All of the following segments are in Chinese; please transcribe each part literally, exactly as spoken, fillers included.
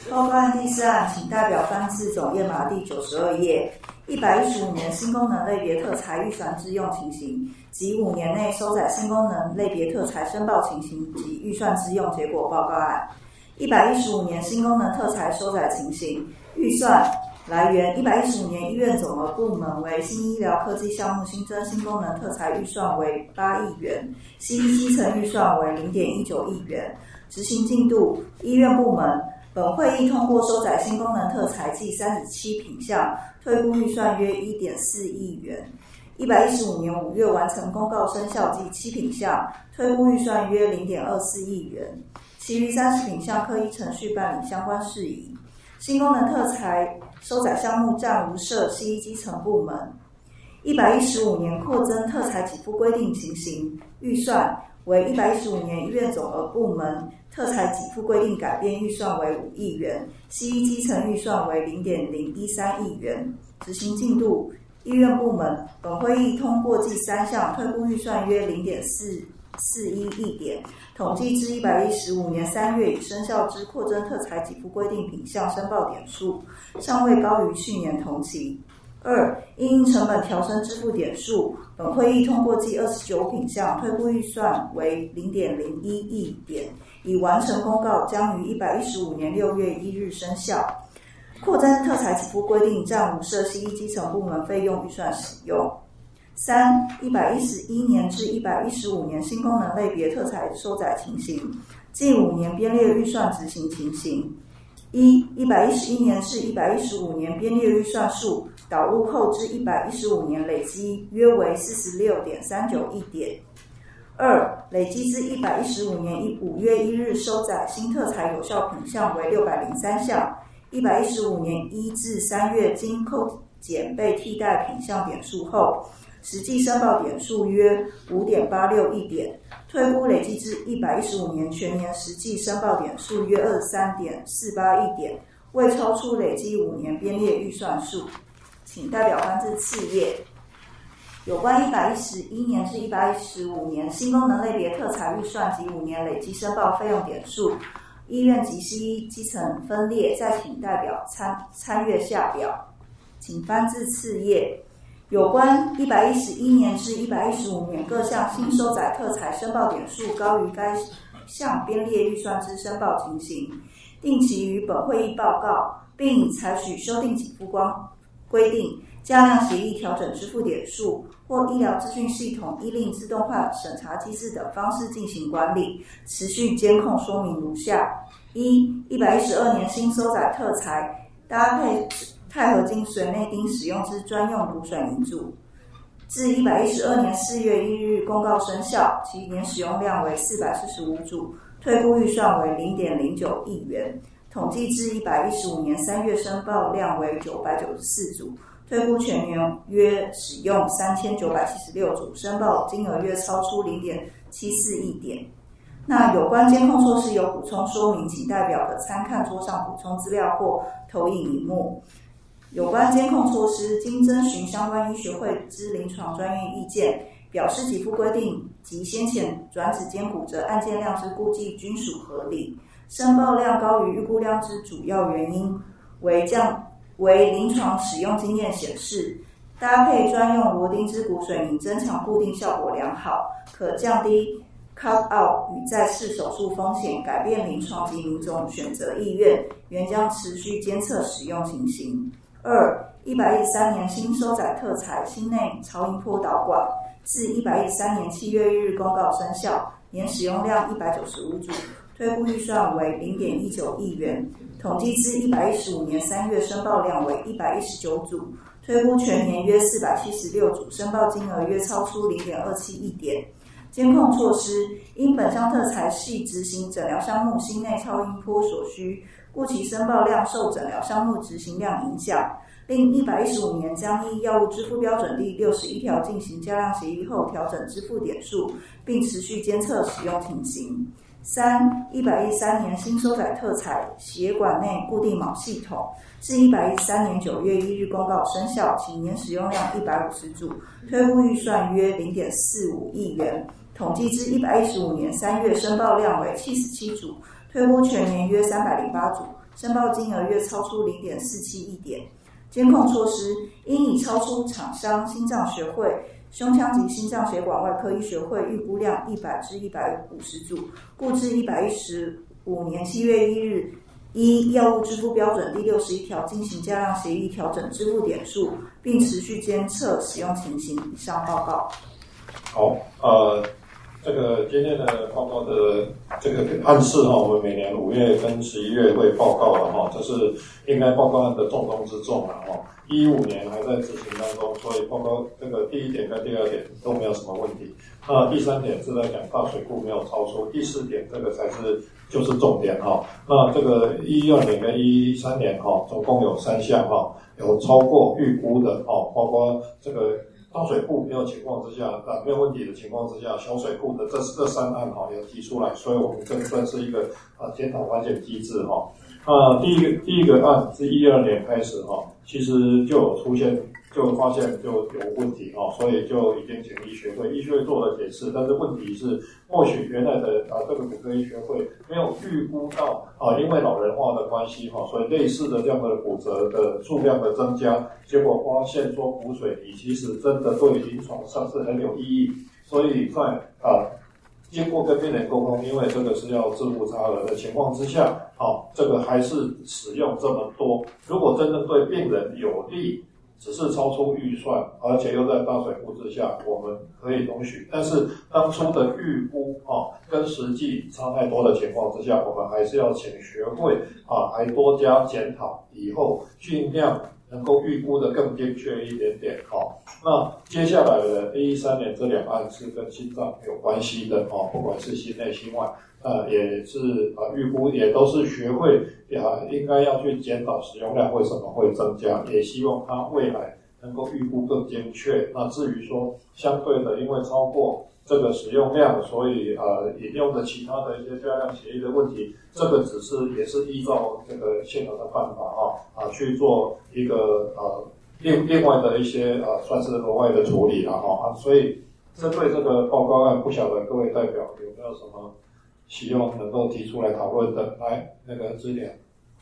报告案第四案，请代表翻至总页码第九十二页。一百一十五年新功能类别特材预算之用情形及五年内收载新功能类别特材申报情形及预算之用结果报告案。一百一十五年新功能特材收载情形预算来源：一百一十五年医院总额部门为新医疗科技项目新增新功能特材预算为八亿元，西医基层预算为 零点一九亿元。执行进度：医院部门本会议通过收载新功能特材计三十七品项，推估预算约 一点四亿元。一百一十五年五月完成公告生效计七品项，推估预算约 零点二四亿元。其余三十品项科依程序办理相关事宜。新功能特材收载项目暂无涉西医基层部门。一百一十五年扩增特材给付规定情形预算为一百一十五年医院总额部门特材给付规定改变预算为五亿元，西医基层预算为 零点零一三亿元。执行进度：医院部门本会议通过计三项，推估预算约 零点四四一亿点，统计至一百一十五年三月已生效之扩增特材给付规定品项申报点数尚未高于去年同期。二、因应成本调升支付点数，本会议通过计二十九品项，推估预算为 零点零一亿点，已完成公告，将于一百一十五年六月一日生效。扩增特材给付规定暂无涉西医基层部门费用预算使用。三、一百一十一年至一百一十五年新功能类别特材收载情形，近五年编列预算执行情形。一、一百一十一年至一百一十五年编列预算数导入后至一百一十五年累积约为 四十六点三九亿点。二、累积至一百一十五年五月一日收载新特材有效品项为六百零三项，一百一十五年一至三月经扣减被替代品项点数后，实际申报点数约 五点八六亿点，推估累计至一百一十五年全年实际申报点数约 二十三点四八亿点，未超出累计五年编列预算数。请代表翻至次页。有关一百一十一年至一百一十五年新功能类别特材预算及五年累计申报费用点数，医院及西医基层分列，再请代表参参阅下表。请翻至次页。有关一百一十一年至一百一十五年各项新收载特材申报点数高于该项编列预算之申报情形，定期于本会议报告，并采取修订给付光规定、加量协议调整支付点数或医疗资讯系统依令自动化审查机制等方式进行管理，持续监控说明如下：一、一百一十二年新收载特材搭配钛合金水内钉使用之专用卤水泥柱，自一百一十二年四月一日公告生效，其年使用量为四百四十五组，推估预算为 零点零九亿元，统计至一百一十五年三月申报量为九百九十四组，推估全年约使用三千九百七十六组，申报金额约超出 零点七四亿点。那有关监控措施有补充说明，请代表可参看桌上补充资料或投影萤幕。有关监控措施，经征询相关医学会之临床专业意见，表示给付规定及先前转指兼骨折案件量之估计均属合理。申报量高于预估量之主要原因为降为临床使用经验显示，搭配专用螺钉之骨水泥增强固定效果良好，可降低 cut out 与再次手术风险，改变临床及民众选择意愿，原将持续监测使用情形。二、一百一十三年新收载特材心内超音波导管，自一百一十三年七月一日公告生效，年使用量一百九十五组，推估预算为 零点一九亿元，统计至一百一十五年三月申报量为一百一十九组，推估全年约四百七十六组，申报金额约超出 零点二七亿点。监控措施，因本项特材系执行诊疗项目心内超音波所需，故其申报量受诊疗项目执行量影响。另一百一十五年将依药物支付标准第六十一条进行加量协议后调整支付点数，并持续监测使用情形。三、一百一十三年新收载特材血管内固定铆系统，自一百一十三年九月一日公告生效，其年使用量一百五十组，推估预算约 零点四五亿元，统计至一百一十五年三月申报量为七十七组，推估全年约三百零八组， 申报金额月超出 零点四七亿点。监控措施应以超出厂商心脏学会、胸腔及心脏血管外科医学会预估量一百至一百五十组，故至一百一十五年七月一日依药物支付标准第六十一条进行价量协议调整支付点数，并持续监测使用情形。以上报告。 好，呃，这个今天的报告的这个暗示哈，我们每年五月跟十一月会报告了哈，这是应该报告案的重中之重了哈。一五年还在执行当中，所以报告这个第一点跟第二点都没有什么问题。那第三点是在讲大水库没有超出，第四点这个才是就是重点哈。那这个一二年跟一三年哈，总共有三项哈，有超过预估的哦，包括这个大水库没有情况之下，啊没有问题的情况之下，小水库的这这三案哈有提出来，所以我们这算是一个啊检讨反省机制哈。啊，第一个第一个案是一二年开始哈，其实就有出现，就发现就有问题哈，所以就已经请医学会，医学会做了解释，但是问题是，或许原来的啊这个骨科医学会没有预估到啊，因为老人化的关系哈，所以类似的这样的骨折的数量的增加，结果发现说补水仪其实真的对临床上是很有意义，所以在啊。经过跟病人沟通，因为这个是要自付差额的情况之下，好，这个还是使用这么多。如果真正对病人有利，只是超出预算，而且又在大水库之下，我们可以容许。但是当初的预估啊，跟实际差太多的情况之下，我们还是要请学会啊，还多加检讨，以后尽量能够预估的更精确一点点。好，那接下来的一三年这两案是跟心脏有关系的哦，不管是心内心外，呃，也是呃预估也都是学会啊，应该要去检讨使用量为什么会增加，也希望它未来能够预估更精确。那至于说相对的，因为超过这个使用量，所以呃引用的其他的一些价量协议的问题，这个只是也是依照这个现有的办法啊啊去做一个呃另另外的一些呃算是额外的处理了哈啊，所以针对这个报告案，不晓得各位代表有没有什么希望能够提出来讨论的？来，那个资料。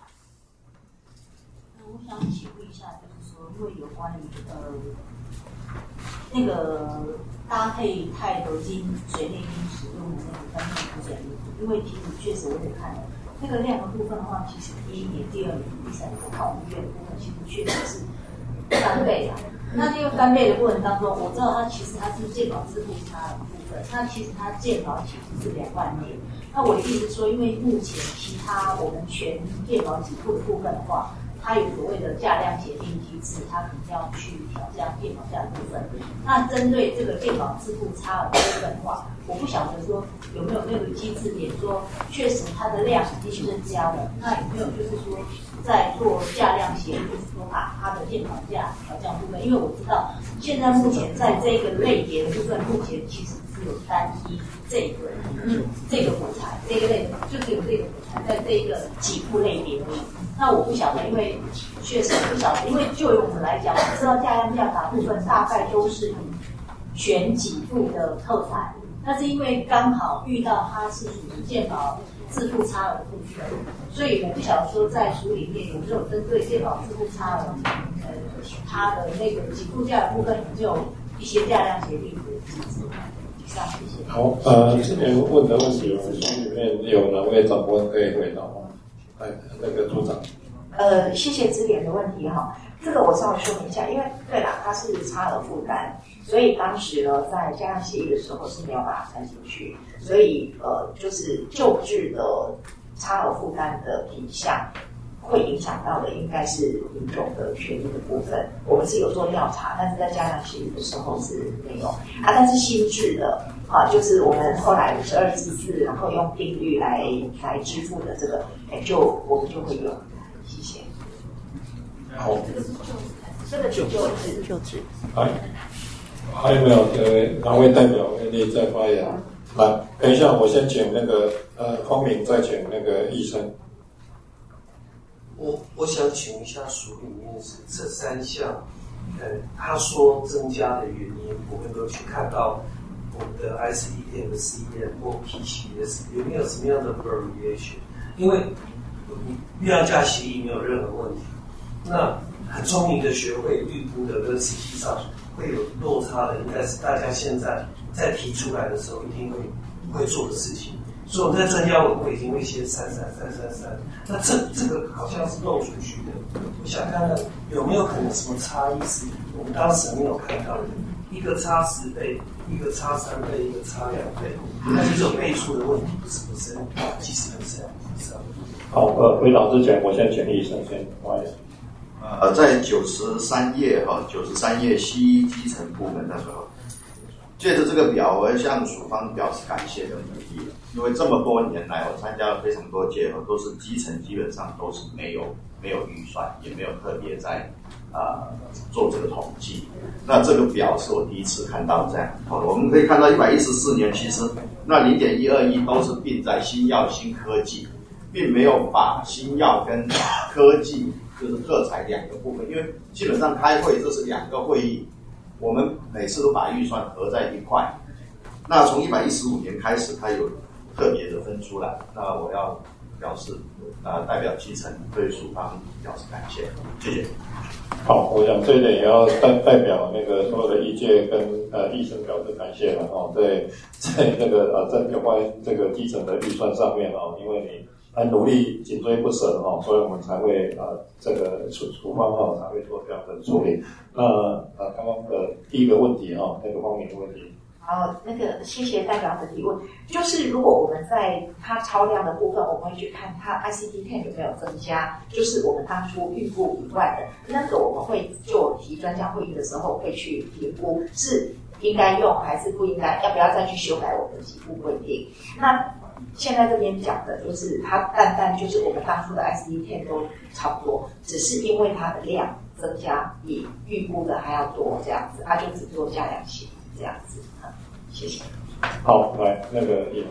我想请问一下，就是说，因为有关于呃那个搭配钛合金水内冰使用的那个单面补水物，因为其实确实我也看了那个量的部分的话，其实第一年、第二年、第三年，我看我们医院的部分，其实确实是翻倍了。那这个翻倍的过程当中，我知道它其实它是健保支付差的部分，那其实它健保其实是两万年。那我的意思是说，因为目前其他我们全健保给付的部分的话，它有所谓的价量协定机制，它可能要去调降健保价的部分。那针对这个健保支付差额的部分的话，我不晓得说有没有那个机制点说，确实它的量已经增加了，那有没有就是说在做价量协议，就是说把它的健保价调降部分？因为我知道现在目前在这个类别的部分，目前其实只有单一这个嗯这个补材这个类的，就只有这个补材在这个给付类别而已。那我不晓得，因为确实不晓得，因为就我们来讲，我知道价量价法部分大概都是以全给付的特产，但是因为刚好遇到它是属于健保自付差额的部分，所以我不晓得说在书里面有没有针对健保自付差额，呃，它的那个给付价的部分有没有一些价量协定的机制？以上谢谢。 好，呃，之前问的问题，我们书里面有哪位长官可以回答吗？哎，那个组长。 呃，谢谢支点的问题哈，这个我稍微说明一下，因为对啦，它是差额负担，所以当时呢在价量协议的时候是没有把它算进去，所以呃就是救治的差额负担的品项会影响到的应该是民众的权益的部分，我们是有做调查，但是在价量协议的时候是没有啊，但是新制的啊，就是我们后来五十二字字，然后用定律来来支付的这个，哎，就我们就会用。谢谢。 好， 这个就就治就治。 还还有没有呃哪位代表愿意再发言？来，等一下，我先请那个呃方明，再请那个医生。 我我想请一下书里面是这三项，呃，他说增加的原因，我们都去看到我们的 I C D M、C E M 或 P C S 有没有什么样的 variation？因为量价协议没有任何问题。那很聪明的学会预估的跟实际上会有落差的，应该是大家现在在提出来的时候一定会会做的事情。所以我们在专家委员会已经会先删删删删删。那这这个好像是漏出去的，我想看看有没有可能什么差异是我们当时没有看到的，一个差十倍，一个差三倍，一个差两倍。那这种倍数的问题不是不是几十分之以上。 好，呃，回答之前，我先请医生先，不好意思。 呃，在九十三页哈，九十三页西医基层部门的时候，借着这个表，我要向署方表示感谢跟鼓励了。因为这么多年来，我参加了非常多届，都是基层基本上都是没有没有预算，也没有特别在啊、呃、做这个统计。那这个表是我第一次看到这样。好，我们可以看到一百一十四年，其实那零点一二亿都是并在新药新科技，并没有把新药跟科技就是特采两个部分，因为基本上开会这是两个会议。我们每次都把预算合在一块，那从一百一十五年开始，它有特别的分出来。那我要表示，呃，代表基层对署方表示感谢，谢谢。 好，我想这一点也要代代表那个所有的医界跟呃医生表示感谢了哦。在在那个呃在有关这个基层的预算上面哦，因为你很努力紧追不舍哦，所以我们才会呃这个处处方哦才会做这样的处理。那呃刚刚的第一个问题哈、哦，那个方面的问题。 好，那个谢谢代表的提问。就是如果我们在它超量的部分，我们会去看它 I C D ten 有没有增加，就是我们当初预估以外的那个，我们会就提专家会议的时候会去评估是应该用还是不应该，要不要再去修改我们的给付规定。那现在这边讲的就是它单单就是我们当初的 I C D ten 都差不多，只是因为它的量增加比预估的还要多这样子，它就只做加量协议这样子。嗯，谢谢。 好，来那个叶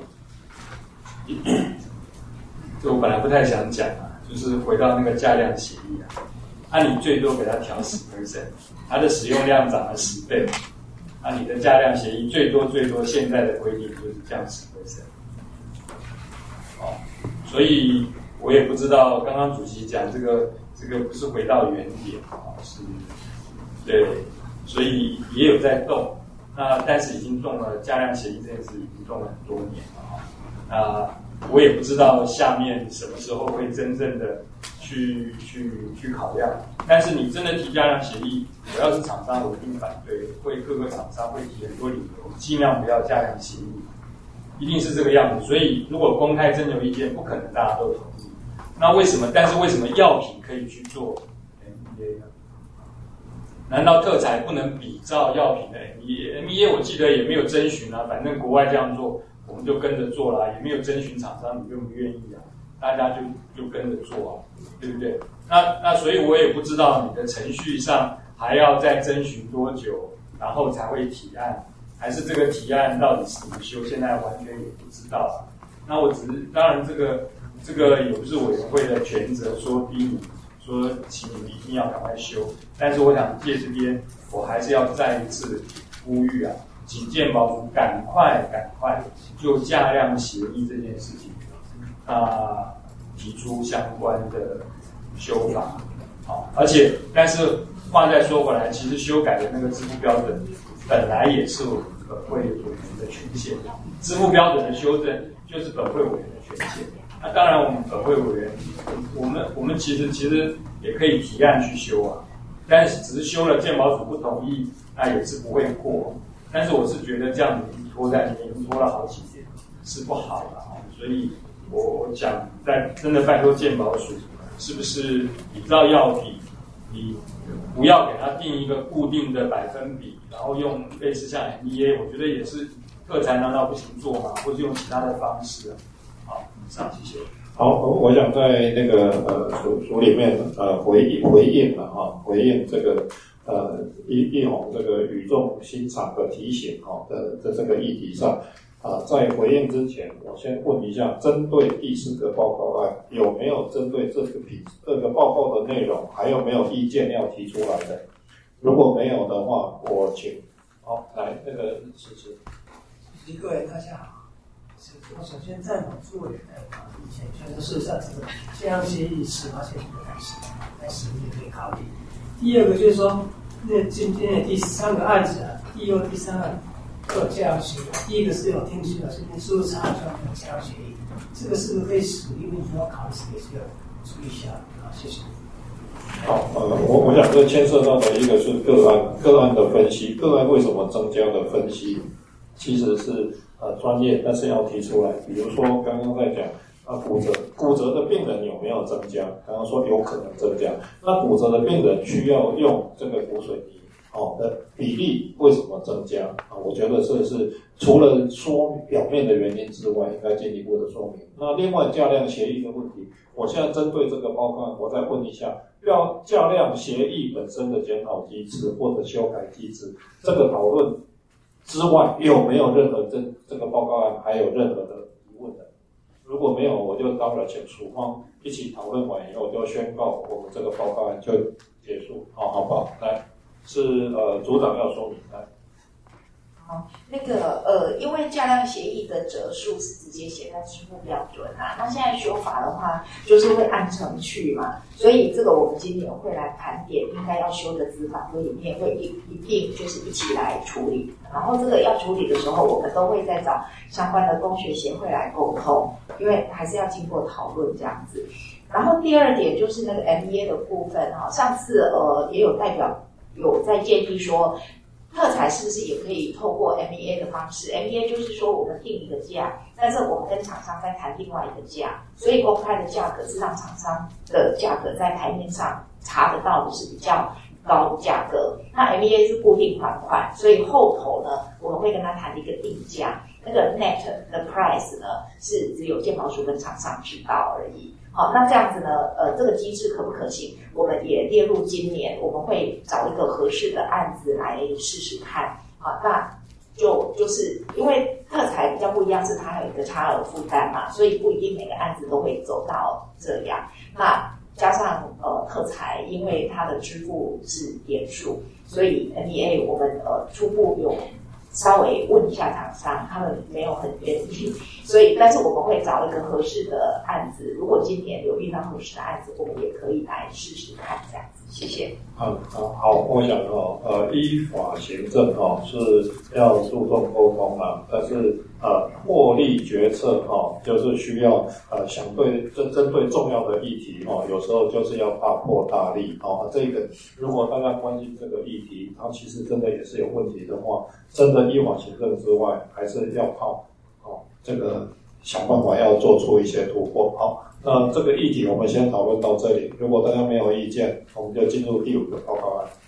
就我本来不太想讲啊，就是回到那个价量协议啊，那、啊、你最多给它调十 percent， 它的使用量涨了十倍，那、啊、你的价量协议最多最多现在的规定就是降十 percent。哦，所以我也不知道，刚刚主席讲这个这个不是回到原点啊，是，对，所以也有在动。那但是已经动了加量协议这件事，已经动了很多年了啊。那我也不知道下面什么时候会真正的去去去考量。但是你真的提加量协议，我要是厂商，我一定反对，会各个厂商会提很多理由，尽量不要加量协议，一定是这个样子。所以如果公开征求意见，不可能大家都同意。那为什么？但是为什么药品可以去做 M E A 呢？难道特采不能比照药品的 M E A？M E A 我记得也没有征询啊，反正国外这样做，我们就跟着做啦，也没有征询厂商你愿不愿意啊，大家就就跟着做啊，对不对？那那所以我也不知道你的程序上还要再征询多久，然后才会提案，还是这个提案到底是怎么修，现在完全也不知道啊。那我只是当然这个这个也不是委员会的权责，说逼你。说，请你们一定要赶快修。但是我想借这边，我还是要再一次呼吁啊，请健保署赶快赶快就价量协议这件事情啊、呃、提出相关的修法。好，而且但是话再说回来，其实修改的那个支付标准本来也是我们本会委员的权限，支付标准的修正就是本会委员的权限。那当然，我们本会委员，我们我们其实其实也可以提案去修啊，但是只是修了健保署不同意，那也是不会过。但是我是觉得这样子拖在里面拖了好几年，是不好的啊。所以我我想在真的拜托健保署，是不是你知道药品，你不要给它定一个固定的百分比，然后用类似像 M E A， 我觉得也是特材难道不行做嘛，或者用其他的方式啊。好，以上谢谢。 好，我想在那个呃署署里面呃回应回应了哈，回应这个呃一一红这个语重心长的提醒哈的的这个议题上啊、呃，在回应之前，我先问一下，针对第四个报告案，有没有针对这个品这个报告的内容，还有没有意见要提出来的？如果没有的话，我请好来那个诗诗。 各位大家好。 我首先赞同诸位的啊意见，觉得事实上这个这样协议是发现这个开始，开始也可以考虑。第二个就是说，那今天的第三个案子啊，第二、第三案都有这样协议。第一个是有听取了这边书查上的这样协议，这个是不是可以使用？你要考虑也是要注意一下啊，谢谢。 好，呃，我我想这牵涉到的一个是个案，个案的分析，个案为什么增加的分析，其实是呃专业，但是要提出来。比如说刚刚在讲啊骨折，骨折的病人有没有增加？刚刚说有可能增加，那骨折的病人需要用这个骨水泥哦的比例为什么增加啊？我觉得这是除了说表面的原因之外，应该进一步的说明。那另外价量协议的问题，我现在针对这个报告，我再问一下。要价量协议本身的检讨机制或者修改机制，这个讨论之外，有没有任何这这个报告案还有任何的疑问的？如果没有，我就当然请署方一起讨论完以后，就宣告我们这个报告案就结束，好好不好？来，是呃组长要说明来。 好，那个呃，因为价量协议的折数是直接写在支付标准啊，那现在修法的话，就是会按程序嘛，所以这个我们今年会来盘点应该要修的资法规里面，会一一并就是一起来处理。然后这个要处理的时候，我们都会再找相关的工学协会来沟通，因为还是要经过讨论这样子。然后第二点就是那个 M E A 的部分哈，上次呃也有代表有在建议说。特材是不是也可以透过 M E A 的方式 ？M E A 就是说我们定一个价，但是我们跟厂商再谈另外一个价，所以公开的价格是让厂商的价格在台面上查得到的是比较高的价格。那 M E A 是固定还款，所以后头呢我们会跟他谈一个定价，那个 net 的 price 呢是只有健保署跟厂商知道而已。好，那这样子呢，呃，这个机制可不可行？我们也列入今年，我们会找一个合适的案子来试试看。好，那就就是因为特材比较不一样，是它有一个差额负担嘛，所以不一定每个案子都会走到这样。那加上呃特材，因为它的支付是点数，所以 M E A 我们呃初步有稍微问一下厂商，他们没有很愿意，所以但是我们会找一个合适的案子。如果今年有遇到合适的案子，我们也可以来试试看这样子。谢谢。 嗯，好，好，我想哦，呃，依法行政哦是要注重沟通啊，但是呃，获利决策哦，就是需要呃想对针针对重要的议题哦，有时候就是要大破大立哦。这个如果大家关心这个议题，它其实真的也是有问题的话，真的依法行政之外，还是要靠哦这个想办法要做出一些突破。好，那这个议题我们先讨论到这里，如果大家没有意见，我们就进入第五个报告案。